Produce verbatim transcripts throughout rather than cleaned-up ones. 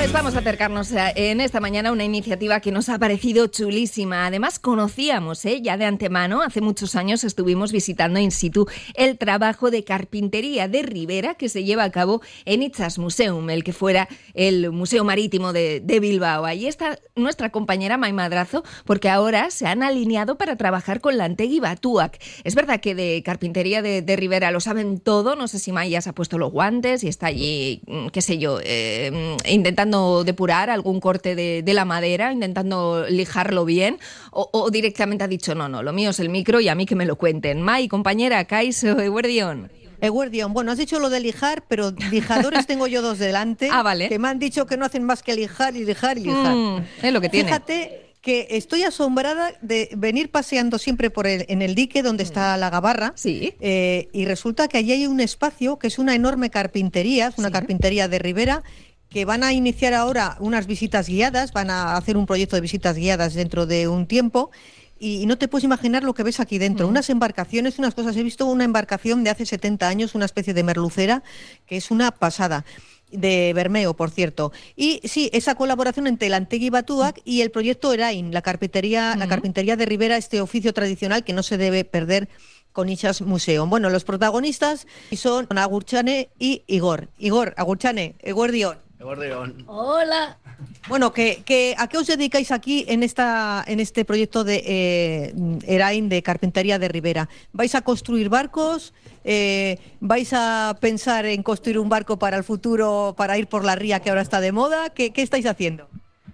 Pues vamos a acercarnos a, en esta mañana a una iniciativa que nos ha parecido chulísima. Además, conocíamos ¿eh? ya de antemano, hace muchos años estuvimos visitando in situ el trabajo de carpintería de Ribera que se lleva a cabo en Itxasmuseum, el que fuera el Museo Marítimo de, de Bilbao. Allí está nuestra compañera Mai Madrazo, porque ahora se han alineado para trabajar con Lantegi Batuak. Es verdad que de carpintería de, de Ribera lo saben todo. No sé si Mai ya se ha puesto los guantes y está allí, qué sé yo, eh, intentando depurar algún corte de, de la madera, intentando lijarlo bien, o, o directamente ha dicho, no, no, lo mío es el micro y a mí que me lo cuenten. Mai, compañera, Kaixo, eguerdión. Eguerdión, bueno, has dicho lo de lijar, pero lijadores tengo yo dos delante, ah, vale. que me han dicho que no hacen más que lijar y lijar y lijar. Mm, es lo que tiene. Fíjate que estoy asombrada de venir paseando siempre por el, en el dique donde está la gabarra. Sí. Eh, y resulta que allí hay un espacio que es una enorme carpintería, es una sí. carpintería de Ribera, que van a iniciar ahora unas visitas guiadas, van a hacer un proyecto de visitas guiadas dentro de un tiempo. Y no te puedes imaginar lo que ves aquí dentro. Mm. Unas embarcaciones, unas cosas. He visto una embarcación de hace setenta años, una especie de merlucera, que es una pasada. De Bermeo, por cierto. Y sí, esa colaboración entre Lantegi Batuak y el proyecto Erain, la carpintería, mm. la carpintería de Ribera, este oficio tradicional que no se debe perder con Itxasmuseum. Bueno, los protagonistas son Agurchane y Igor. Igor, Agurchane, eguerdión. Eguerdión. Hola. Bueno, que, que, ¿a qué os dedicáis aquí en esta en este proyecto de eh, Erain, de carpintería de Ribera? ¿Vais a construir barcos? Eh, ¿Vais a pensar en construir un barco para el futuro, para ir por la ría que ahora está de moda? ¿Qué, qué estáis haciendo?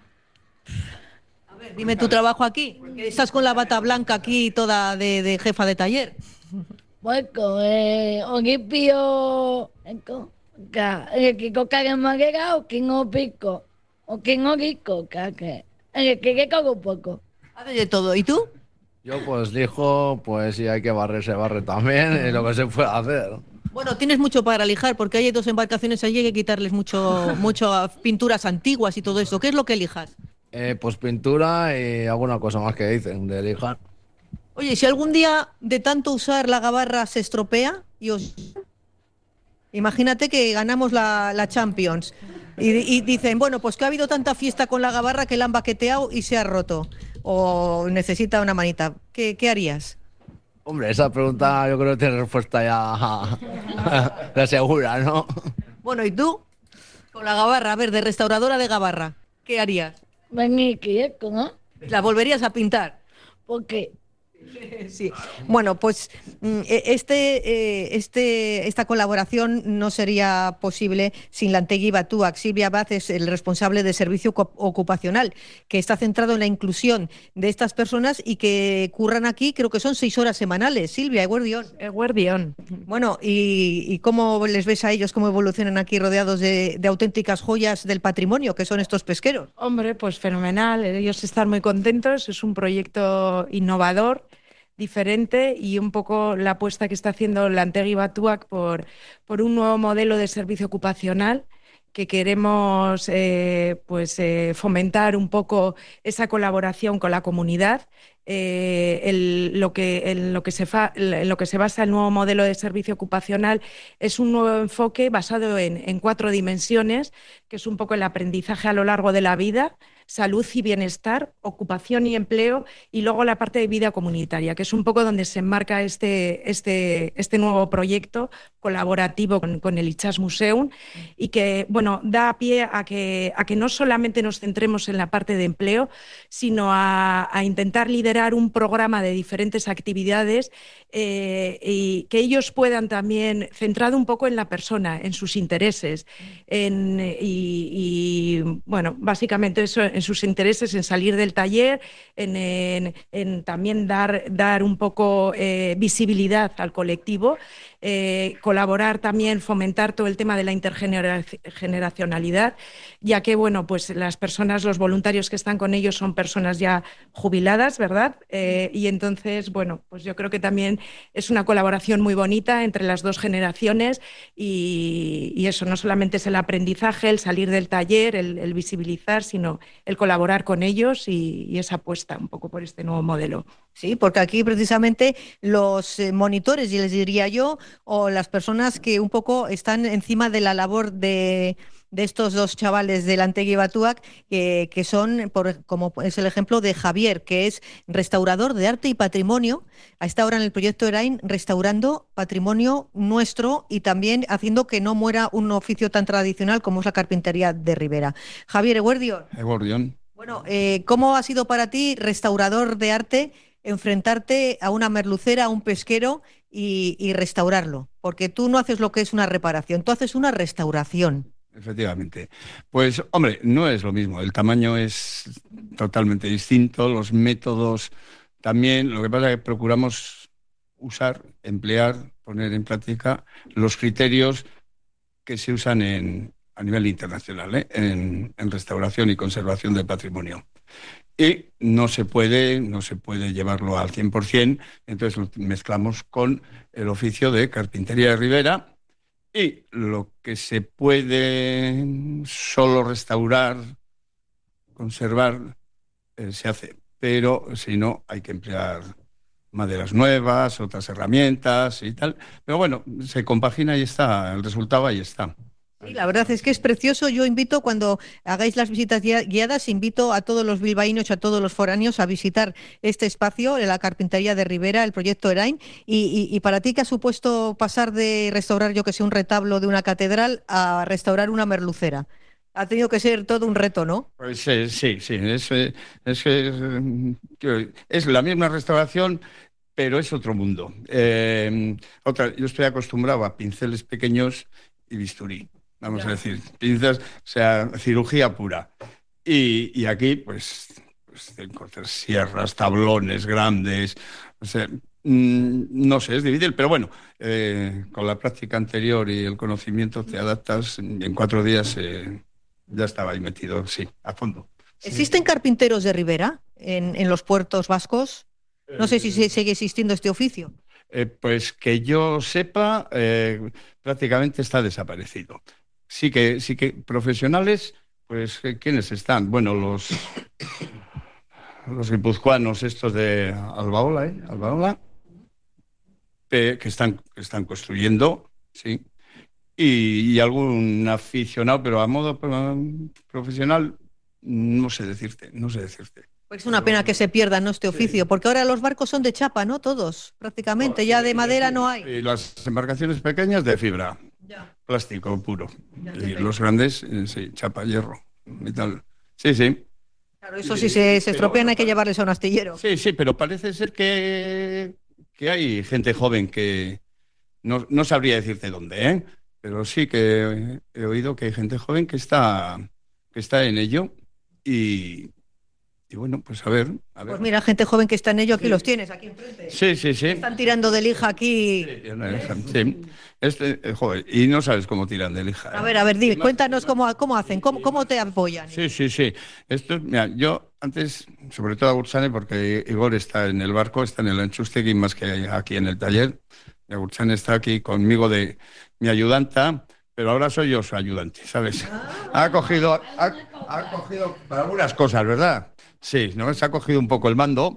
A ver, dime tu trabajo aquí. Porque estás con la bata blanca aquí toda de, de jefa de taller. Bueno, eh, aquí pío... que coca que me o que no pico. O que no pico, que que que cago un poco. Hace de todo. ¿Y tú? Yo pues lijo, pues si hay que barrer, se barre también, es lo que se puede hacer. Bueno, tienes mucho para lijar, porque hay dos embarcaciones allí, hay que quitarles mucho, mucho pinturas antiguas y todo eso. ¿Qué es lo que lijas? Eh, pues pintura y alguna cosa más que dicen de lijar. Oye, si algún día de tanto usar la gabarra se estropea y os... Imagínate que ganamos la, la Champions y, y dicen, bueno, pues que ha habido tanta fiesta con la gabarra que la han baqueteado y se ha roto. O necesita una manita. ¿Qué, qué harías? Hombre, esa pregunta yo creo que tiene respuesta ya de segura, ¿no? Bueno, ¿y tú? Con la gabarra, a ver, de restauradora de gabarra, ¿qué harías? Vení, que ¿no? ¿La volverías a pintar? ¿Por qué? Sí. Bueno, pues este, este, esta colaboración no sería posible sin Lantegi Batuak. Silvia Abad es el responsable de servicio ocupacional, que está centrado en la inclusión de estas personas y que curran aquí, creo que son seis horas semanales. Silvia, eguerdión. Eguerdión. Bueno, ¿y, y cómo les ves a ellos, cómo evolucionan aquí rodeados de, de auténticas joyas del patrimonio, que son estos pesqueros? Hombre, pues fenomenal. Ellos están muy contentos. Es un proyecto innovador, diferente y un poco la apuesta que está haciendo Lantegi Batuak por, por un nuevo modelo de servicio ocupacional que queremos eh, pues, eh, fomentar un poco esa colaboración con la comunidad. Eh, el, lo que, en, lo que se fa, en lo que se basa el nuevo modelo de servicio ocupacional es un nuevo enfoque basado en, en cuatro dimensiones, que es un poco el aprendizaje a lo largo de la vida, salud y bienestar, ocupación y empleo, y luego la parte de vida comunitaria, que es un poco donde se enmarca este, este, este nuevo proyecto colaborativo con, con el Itxasmuseum y que bueno, da pie a que, a que no solamente nos centremos en la parte de empleo, sino a, a intentar liderar un programa de diferentes actividades eh, y que ellos puedan también, centrado un poco en la persona, en sus intereses, en, y, y bueno, básicamente eso, en sus intereses, en salir del taller, en, en, en también dar, dar un poco eh, visibilidad al colectivo, eh, colaborar también, fomentar todo el tema de la intergeneracionalidad, ya que bueno, pues las personas, los voluntarios que están con ellos son personas ya jubiladas, ¿verdad? Eh, y entonces, bueno, pues yo creo que también es una colaboración muy bonita entre las dos generaciones y, y eso no solamente es el aprendizaje, el salir del taller, el, el visibilizar, sino el colaborar con ellos y, y esa apuesta un poco por este nuevo modelo. Sí, porque aquí precisamente los eh, monitores, y les diría yo, o las personas que un poco están encima de la labor de, de estos dos chavales del Antegi Batuac, que, que son, por, como es el ejemplo de Javier, que es restaurador de arte y patrimonio. Está ahora en el proyecto Erain restaurando patrimonio nuestro y también haciendo que no muera un oficio tan tradicional como es la carpintería de Ribera. Javier Eguerdión. Eguerdión. Bueno, eh, ¿cómo ha sido para ti, restaurador de arte, enfrentarte a una merlucera, a un pesquero y, y restaurarlo? Porque tú no haces lo que es una reparación, tú haces una restauración. Efectivamente. Pues, hombre, no es lo mismo. El tamaño es totalmente distinto, los métodos también. Lo que pasa es que procuramos usar, emplear, poner en práctica los criterios que se usan en, a nivel internacional, ¿eh? en, en restauración y conservación del patrimonio. Y no se puede, no se puede llevarlo al cien por cien, entonces lo mezclamos con el oficio de carpintería de Ribera y lo que se puede solo restaurar, conservar, eh, se hace. Pero si no, hay que emplear maderas nuevas, otras herramientas y tal. Pero bueno, se compagina y está, el resultado ahí está. Sí, la verdad es que es precioso. Yo invito, cuando hagáis las visitas guiadas, invito a todos los bilbaínos, a todos los foráneos a visitar este espacio, la carpintería de Ribera, el proyecto Erain. Y, y, y para ti, ¿qué ha supuesto pasar de restaurar, yo que sé, un retablo de una catedral a restaurar una merlucera? Ha tenido que ser todo un reto, ¿no? Pues sí, sí, sí. Es, es, es, es la misma restauración, pero es otro mundo. Eh, otra, yo estoy acostumbrado a pinceles pequeños y bisturí. Vamos ya. a decir, pinzas, o sea, cirugía pura. Y, y aquí, pues, pues encontrar sierras, tablones grandes, o sea, mmm, no sé, es difícil, pero bueno, eh, con la práctica anterior y el conocimiento te adaptas, en cuatro días eh, ya estaba ahí metido, sí, a fondo. ¿Existen sí. carpinteros de Ribera en, en los puertos vascos? No sé si se sigue existiendo este oficio. Eh, pues que yo sepa, eh, prácticamente está desaparecido. Sí que, sí que profesionales, pues, ¿quiénes están? Bueno, los, los guipuzcoanos estos de Albaola, ¿eh? Albaola, eh, que están, que están construyendo, sí. Y, y algún aficionado, pero a modo profesional, no sé decirte, no sé decirte. Pues es una pena que se pierda, ¿no?, este oficio, sí. Porque ahora los barcos son de chapa, ¿no? Todos, prácticamente, oh, ya de madera no hay. Y las embarcaciones pequeñas de fibra, ya. Plástico puro. Ya, y los grandes, sí, chapa, hierro, metal. Sí, sí. Claro, eso si se, se estropean hay que llevarles a un astillero. Sí, sí, pero parece ser que, que hay gente joven que, no, no sabría decirte dónde, ¿eh? Pero sí que he oído que hay gente joven que está, que está en ello y... Y bueno, pues a ver, a ver. Pues mira, gente joven que está en ello, aquí sí. Los tienes, aquí enfrente. Sí, sí, sí. Están tirando de lija aquí. Sí, sí. Este, eh, joder, y no sabes cómo tiran de lija. ¿eh? A ver, a ver, dile, cuéntanos cómo, cómo hacen, cómo, cómo te apoyan. Sí, sí, sí. Esto, mira, yo antes, sobre todo a Gurchane, porque Igor está en el barco, está en el Anchustegui más que aquí en el taller. Y Gurchane está aquí conmigo de mi ayudanta, pero ahora soy yo su ayudante, ¿sabes? Ah. Ha cogido, ha, ha cogido para algunas cosas, ¿verdad? Sí, ¿no? Se ha cogido un poco el mando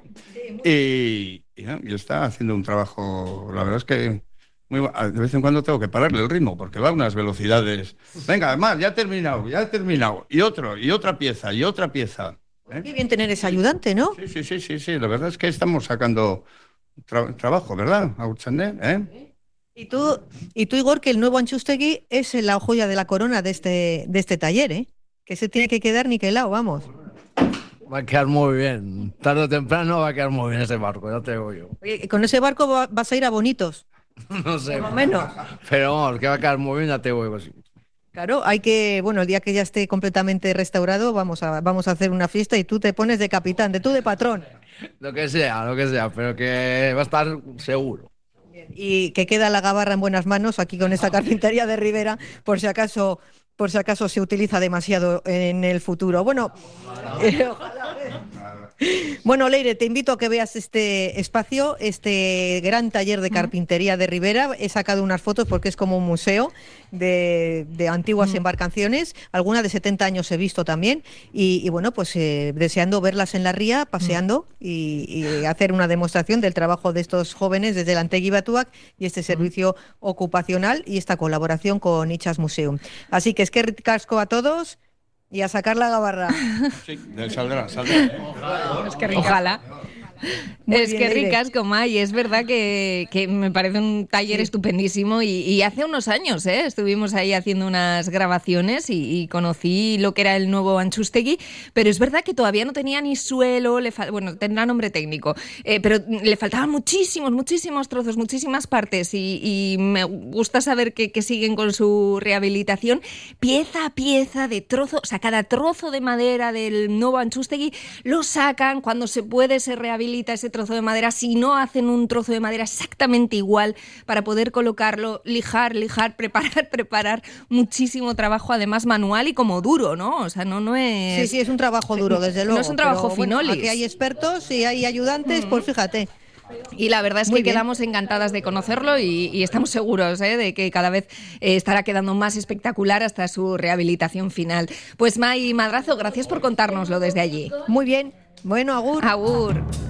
y, y, ¿no? y está haciendo un trabajo, la verdad es que muy, de vez en cuando tengo que pararle el ritmo porque va a unas velocidades. Venga, además, ya he terminado, ya he terminado. Y otro, y otra pieza, y otra pieza. ¿Eh? Qué bien tener ese ayudante, ¿no? Sí, sí, sí, sí, sí. La verdad es que estamos sacando tra trabajo, ¿verdad? ¿Eh? Y tú, y tú, Igor, que el nuevo Anchustegui es la joya de la corona de este, de este taller, ¿eh? Que se tiene que quedar niquelado, vamos. Va a quedar muy bien. Tarde o temprano va a quedar muy bien ese barco, ya te digo yo. Oye, con ese barco va, vas a ir a Bonitos. No sé. Por lo menos. Pero vamos, que va a quedar muy bien, ya te digo yo. Claro, hay que, bueno, el día que ya esté completamente restaurado, vamos a, vamos a hacer una fiesta y tú te pones de capitán, de tú de patrón. Lo que sea, lo que sea, pero que va a estar seguro. Y que queda la gabarra en buenas manos aquí con esta carpintería de Ribera, por si acaso... por si acaso se utiliza demasiado en el futuro. Bueno, eh, ojalá, Bueno, Leire, te invito a que veas este espacio, este gran taller de carpintería de Ribera. He sacado unas fotos porque es como un museo de, de antiguas mm. embarcaciones, algunas de setenta años he visto también, y, y bueno, pues eh, deseando verlas en la ría, paseando mm. y, y hacer una demostración del trabajo de estos jóvenes desde el Antegui Batuac y este servicio mm. ocupacional y esta colaboración con Itxas Museum. Así que es que ricasco a todos. Y a sacar la gabarra. Sí, saldrá, saldrá. Ojalá. Muy es bien, que Leire. ricas como hay, es verdad que, que me parece un taller sí. estupendísimo y, y hace unos años ¿eh? estuvimos ahí haciendo unas grabaciones y, y conocí lo que era el nuevo Antxustegi, pero es verdad que todavía no tenía ni suelo, le fal... bueno, tendrá nombre técnico, eh, pero le faltaban muchísimos, muchísimos trozos, muchísimas partes y, y me gusta saber que, que siguen con su rehabilitación pieza a pieza de trozo, o sea, cada trozo de madera del nuevo Antxustegi lo sacan, cuando se puede se rehabilita ese trozo de madera, si no hacen un trozo de madera exactamente igual para poder colocarlo, lijar, lijar, preparar, preparar, muchísimo trabajo, además manual y como duro, ¿no? O sea, no, no es... Sí, sí, es un trabajo duro, desde luego. No es un trabajo pero, bueno, finolis. Aquí hay expertos y hay ayudantes, mm. pues fíjate. Y la verdad es Muy que bien. quedamos encantadas de conocerlo y, y estamos seguros ¿eh? de que cada vez eh, estará quedando más espectacular hasta su rehabilitación final. Pues Mai Madrazo, gracias por contárnoslo desde allí. Muy bien. Bueno, agur. Agur.